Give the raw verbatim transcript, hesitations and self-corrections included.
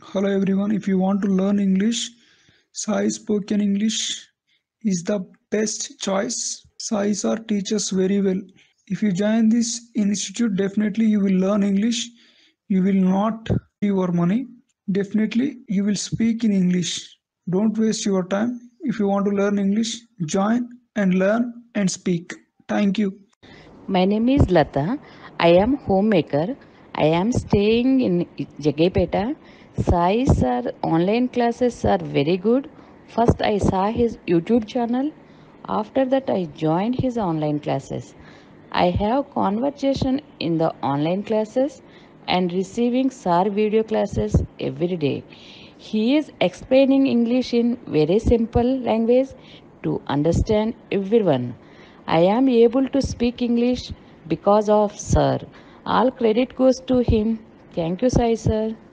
Hello everyone, if you want to learn English, Sai Spoken English is the best choice. Sai sir teaches very well. If you join this institute, definitely you will learn English. You will not your money. Definitely you will speak in English. Don't waste your time. If you want to learn English, join and learn and speak. Thank you. My name is Lata. I am homemaker. I am staying in Jagepeta. Sai sir online classes are very good. First I saw his YouTube channel. After that I joined his online classes. I have conversation in the online classes and receiving sir video classes every day. He is explaining English in very simple language to understand everyone. I am able to speak English because of Sir. All credit goes to him. Thank you, Sai Sir.